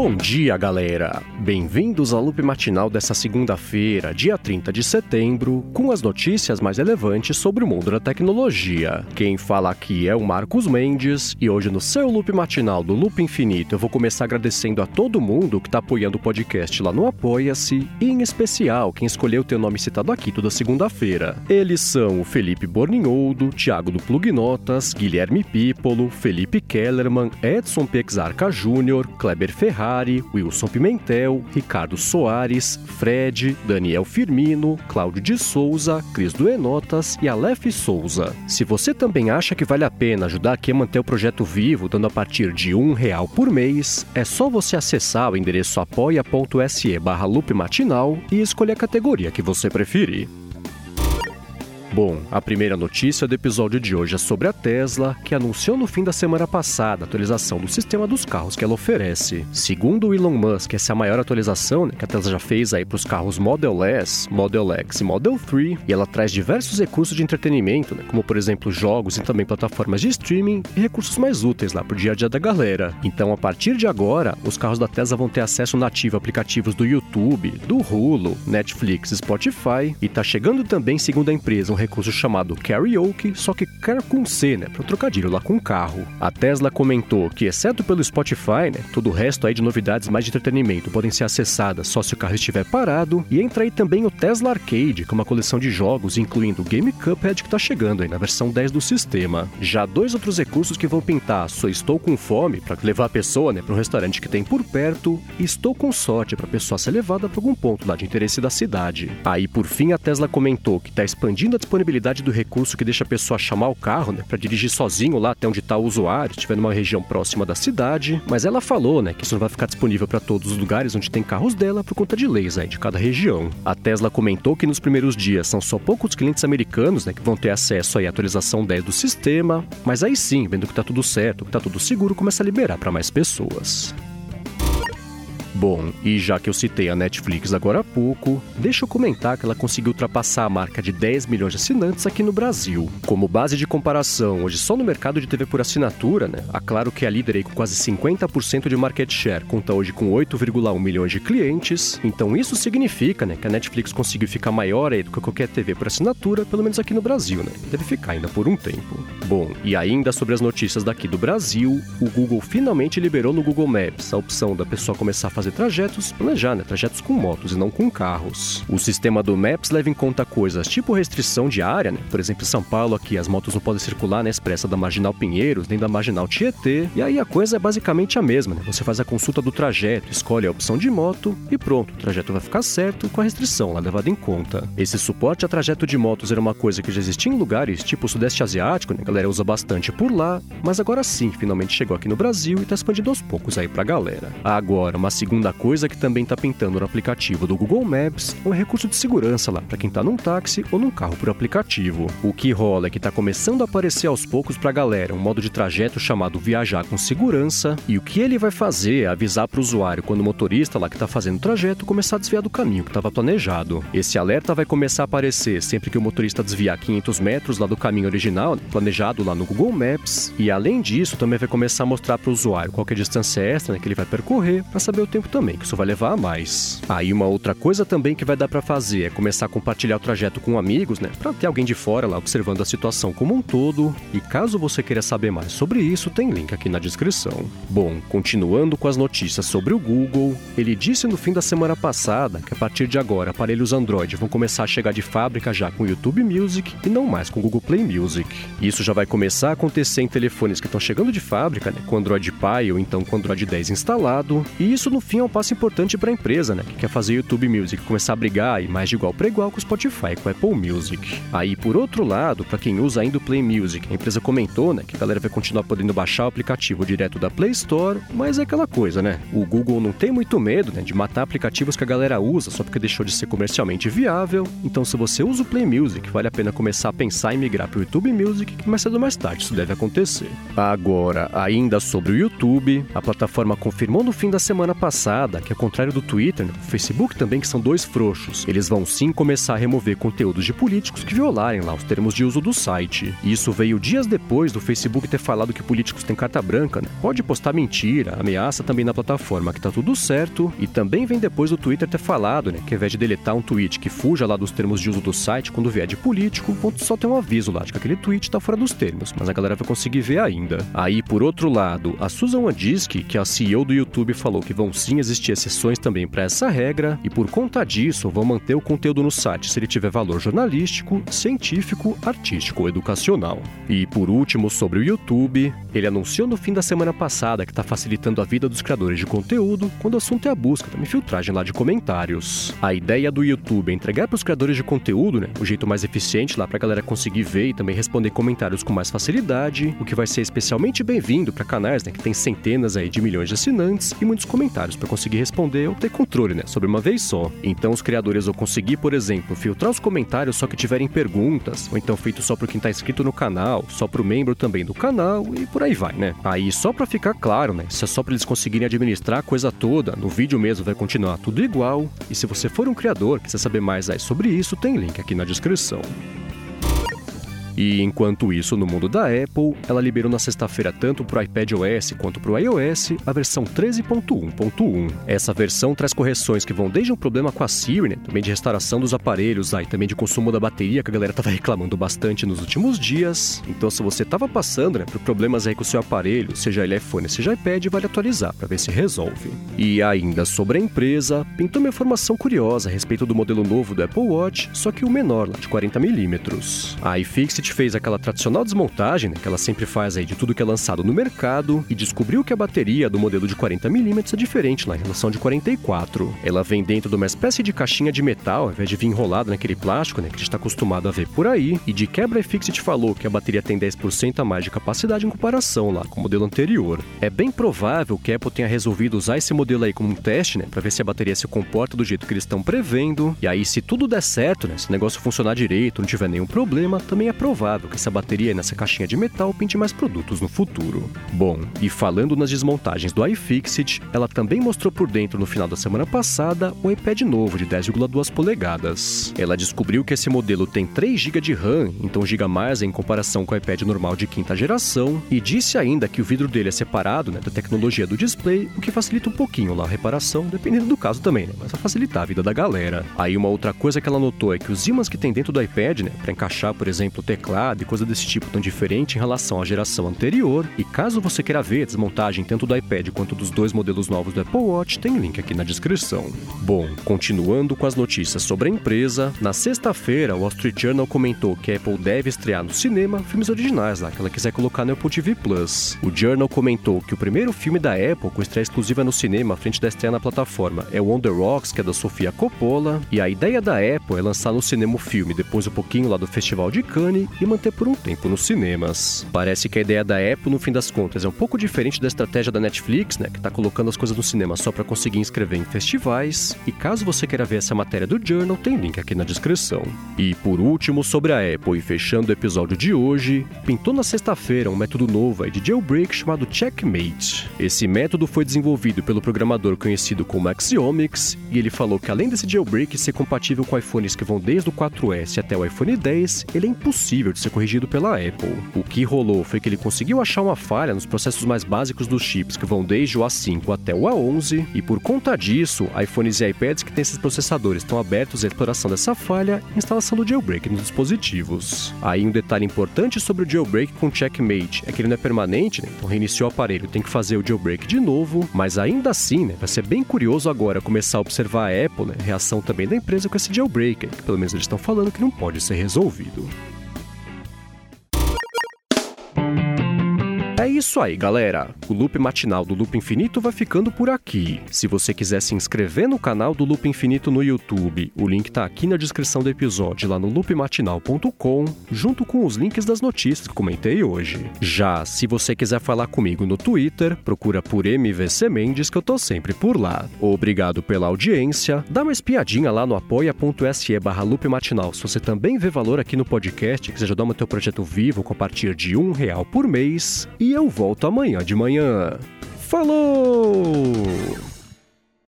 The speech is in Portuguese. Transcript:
Bom dia, galera! Bem-vindos ao Loop Matinal dessa segunda-feira, dia 30 de setembro, com as notícias mais relevantes sobre o mundo da tecnologia. Quem fala aqui é o Marcos Mendes, e hoje no seu Loop Matinal do Loop Infinito eu vou começar agradecendo a todo mundo que está apoiando o podcast lá no Apoia-se, e em especial quem escolheu ter o nome citado aqui toda segunda-feira. Eles são o Felipe Borninholdo, Thiago do Plugnotas, Guilherme Pípolo, Felipe Kellerman, Edson Pexarca Júnior, Kleber Ferrari, Wilson Pimentel, Ricardo Soares, Fred, Daniel Firmino, Cláudio de Souza, Cris Duenotas e Aleph Souza. Se você também acha que vale a pena ajudar aqui a manter o projeto vivo, dando a partir de R$1 por mês, é só você acessar o endereço apoia.se/loopmatinal e escolher a categoria que você preferir. Bom, a primeira notícia do episódio de hoje é sobre a Tesla, que anunciou no fim da semana passada a atualização do sistema dos carros que ela oferece. Segundo o Elon Musk, essa é a maior atualização que a Tesla já fez para os carros Model S, Model X e Model 3, e ela traz diversos recursos de entretenimento, como por exemplo jogos e também plataformas de streaming e recursos mais úteis para o dia a dia da galera. Então, a partir de agora, os carros da Tesla vão ter acesso nativo a aplicativos do YouTube, do Hulu, Netflix e Spotify, e tá chegando também, segundo a empresa, um recurso chamado Karaoke, só que com C, para trocadilho lá com carro. A Tesla comentou que, exceto pelo Spotify, todo o resto de novidades mais de entretenimento podem ser acessadas só se o carro estiver parado, e entra aí também o Tesla Arcade, que é uma coleção de jogos, incluindo o Game Cuphead, que tá chegando na versão 10 do sistema. Já dois outros recursos que vão pintar: Só Estou com Fome, para levar a pessoa para um restaurante que tem por perto, e Estou com Sorte, para a pessoa ser levada para algum ponto lá de interesse da cidade. Aí, por fim, a Tesla comentou que está expandindo a disponibilidade do recurso que deixa a pessoa chamar o carro, para dirigir sozinho lá até onde está o usuário, se estiver numa região próxima da cidade, mas ela falou, que isso não vai ficar disponível para todos os lugares onde tem carros dela por conta de leis de cada região. A Tesla comentou que nos primeiros dias são só poucos clientes americanos, que vão ter acesso à atualização 10 do sistema, mas aí sim, vendo que tá tudo certo, que tá tudo seguro, começa a liberar para mais pessoas. Bom, e já que eu citei a Netflix agora há pouco, deixa eu comentar que ela conseguiu ultrapassar a marca de 10 milhões de assinantes aqui no Brasil. Como base de comparação, hoje só no mercado de TV por assinatura, a Claro, que é a líder com quase 50% de market share, conta hoje com 8,1 milhões de clientes. Então isso significa que a Netflix conseguiu ficar maior do que qualquer TV por assinatura, pelo menos aqui no Brasil, Deve ficar ainda por um tempo. Bom, e ainda sobre as notícias daqui do Brasil, o Google finalmente liberou no Google Maps a opção da pessoa começar a fazer trajetos, planejar, trajetos com motos e não com carros. O sistema do Maps leva em conta coisas tipo restrição de área, por exemplo, em São Paulo aqui as motos não podem circular na expressa da Marginal Pinheiros nem da Marginal Tietê, e aí a coisa é basicamente a mesma, Você faz a consulta do trajeto, escolhe a opção de moto e pronto, o trajeto vai ficar certo com a restrição lá levada em conta. Esse suporte a trajeto de motos era uma coisa que já existia em lugares tipo o Sudeste Asiático, a galera usa bastante por lá, mas agora sim, finalmente chegou aqui no Brasil e tá expandindo aos poucos aí pra galera. Agora, uma segunda coisa que também está pintando no aplicativo do Google Maps é um recurso de segurança lá para quem está num táxi ou num carro por aplicativo. O que rola é que está começando a aparecer aos poucos para a galera um modo de trajeto chamado Viajar com Segurança, e o que ele vai fazer é avisar para o usuário quando o motorista lá que está fazendo o trajeto começar a desviar do caminho que estava planejado. Esse alerta vai começar a aparecer sempre que o motorista desviar 500 metros lá do caminho original, planejado lá no Google Maps, e além disso também vai começar a mostrar para o usuário qual que é a distância extra que ele vai percorrer para saber o tempo também, que isso vai levar a mais. Aí uma outra coisa também que vai dar pra fazer é começar a compartilhar o trajeto com amigos, pra ter alguém de fora lá observando a situação como um todo, e caso você queira saber mais sobre isso, tem link aqui na descrição. Bom, continuando com as notícias sobre o Google, ele disse no fim da semana passada que a partir de agora aparelhos Android vão começar a chegar de fábrica já com o YouTube Music e não mais com o Google Play Music. Isso já vai começar a acontecer em telefones que estão chegando de fábrica, com Android Pie ou então com Android 10 instalado, e isso no fim é um passo importante para a empresa, que quer fazer YouTube Music começar a brigar e mais de igual para igual com o Spotify, com o Apple Music. Aí, por outro lado, para quem usa ainda o Play Music, a empresa comentou, que a galera vai continuar podendo baixar o aplicativo direto da Play Store, mas é aquela coisa, O Google não tem muito medo, de matar aplicativos que a galera usa só porque deixou de ser comercialmente viável. Então, se você usa o Play Music, vale a pena começar a pensar em migrar para o YouTube Music, mas mais cedo ou mais tarde isso deve acontecer. Agora, ainda sobre o YouTube, a plataforma confirmou no fim da semana passada que, ao contrário do Twitter, o Facebook também, que são dois frouxos, eles vão sim começar a remover conteúdos de políticos que violarem lá os termos de uso do site. Isso veio dias depois do Facebook ter falado que políticos têm carta branca, né? Pode postar mentira, ameaça também na plataforma que tá tudo certo, e também vem depois do Twitter ter falado, né, que ao invés de deletar um tweet que fuja lá dos termos de uso do site quando vier de político, vão só ter um aviso lá de que aquele tweet tá fora dos termos, mas a galera vai conseguir ver ainda. Aí, por outro lado, a Susan Wojcicki, que é a CEO do YouTube, falou que vão sim existir exceções também para essa regra, e por conta disso vão manter o conteúdo no site se ele tiver valor jornalístico, científico, artístico ou educacional. E por último, sobre o YouTube, ele anunciou no fim da semana passada que está facilitando a vida dos criadores de conteúdo quando o assunto é a busca, também filtragem lá de comentários. A ideia do YouTube é entregar para os criadores de conteúdo, né, o jeito mais eficiente lá para a galera conseguir ver e também responder comentários com mais facilidade, o que vai ser especialmente bem-vindo para canais, né, que tem centenas aí de milhões de assinantes e muitos comentários para conseguir responder ou ter controle, né, sobre uma vez só. Então os criadores vão conseguir, por exemplo, filtrar os comentários só que tiverem perguntas, ou então feito só para quem está inscrito no canal, só para o membro também do canal e por aí vai, né? Aí só para ficar claro, né, se é só para eles conseguirem administrar a coisa toda, no vídeo mesmo vai continuar tudo igual, e se você for um criador que quiser saber mais aí sobre isso, tem link aqui na descrição. E enquanto isso, no mundo da Apple, ela liberou na sexta-feira tanto para o iPadOS quanto para o iOS a versão 13.1.1. Essa versão traz correções que vão desde um problema com a Siri, né, também de restauração dos aparelhos, e também de consumo da bateria, que a galera estava reclamando bastante nos últimos dias. Então, se você estava passando, né, por problemas aí com o seu aparelho, seja ele iPhone, seja iPad, vale atualizar para ver se resolve. E ainda sobre a empresa, pintou uma informação curiosa a respeito do modelo novo do Apple Watch, só que o menor, lá de 40mm. A iFixit fez aquela tradicional desmontagem, né, que ela sempre faz aí de tudo que é lançado no mercado, e descobriu que a bateria do modelo de 40mm é diferente lá em relação de 44. Ela vem dentro de uma espécie de caixinha de metal, ao invés de vir enrolada naquele plástico, né, que a gente está acostumado a ver por aí, e de quebra a iFixit falou que a bateria tem 10% a mais de capacidade em comparação lá com o modelo anterior. É bem provável que a Apple tenha resolvido usar esse modelo aí como um teste, né, para ver se a bateria se comporta do jeito que eles estão prevendo, e aí se tudo der certo, né, se o negócio funcionar direito, não tiver nenhum problema, também é provável que essa bateria nessa caixinha de metal pinte mais produtos no futuro. Bom, e falando nas desmontagens do iFixit, ela também mostrou por dentro no final da semana passada o iPad novo de 10,2 polegadas. Ela descobriu que esse modelo tem 3 GB de RAM, então GB mais em comparação com o iPad normal de quinta geração, e disse ainda que o vidro dele é separado, né, da tecnologia do display, o que facilita um pouquinho lá a reparação, dependendo do caso também, né, mas vai facilitar a vida da galera. Aí uma outra coisa que ela notou é que os ímãs que tem dentro do iPad, né, para encaixar, por exemplo, o teclado e coisa desse tipo tão diferente em relação à geração anterior, e caso você queira ver a desmontagem tanto do iPad quanto dos dois modelos novos do Apple Watch, tem link aqui na descrição. Bom, continuando com as notícias sobre a empresa, na sexta-feira o Wall Street Journal comentou que a Apple deve estrear no cinema filmes originais lá, que ela quiser colocar no Apple TV+. O Journal comentou que o primeiro filme da Apple com estreia exclusiva no cinema à frente da estreia na plataforma é o On The Rocks, que é da Sofia Coppola, e a ideia da Apple é lançar no cinema o filme depois um pouquinho lá do Festival de Cannes e manter por um tempo nos cinemas. Parece que a ideia da Apple, no fim das contas, é um pouco diferente da estratégia da Netflix, né, que tá colocando as coisas no cinema só para conseguir inscrever em festivais, e caso você queira ver essa matéria do Journal, tem link aqui na descrição. E por último, sobre a Apple, e fechando o episódio de hoje, pintou na sexta-feira um método novo aí de jailbreak chamado Checkmate. Esse método foi desenvolvido pelo programador conhecido como Axiomix, e ele falou que além desse jailbreak ser compatível com iPhones que vão desde o 4S até o iPhone X, ele é impossível de ser corrigido pela Apple. O que rolou foi que ele conseguiu achar uma falha nos processos mais básicos dos chips, que vão desde o A5 até o A11, e por conta disso, iPhones e iPads que têm esses processadores estão abertos à exploração dessa falha e instalação do jailbreak nos dispositivos. Aí um detalhe importante sobre o jailbreak com Checkmate é que ele não é permanente, né? Então reiniciou o aparelho, tem que fazer o jailbreak de novo, mas ainda assim, né, vai ser bem curioso agora começar a observar a Apple, né, a reação também da empresa com esse jailbreak, que pelo menos eles estão falando que não pode ser resolvido. É isso aí, galera. O Loop Matinal do Loop Infinito vai ficando por aqui. Se você quiser se inscrever no canal do Loop Infinito no YouTube, o link tá aqui na descrição do episódio, lá no loopmatinal.com, junto com os links das notícias que comentei hoje. Já se você quiser falar comigo no Twitter, procura por MVC Mendes, que eu tô sempre por lá. Obrigado pela audiência. Dá uma espiadinha lá no apoia.se/loopmatinal se você também vê valor aqui no podcast, quiser ajudar o teu projeto vivo com a partir de R$1 por mês. E eu volto amanhã de manhã. Falou!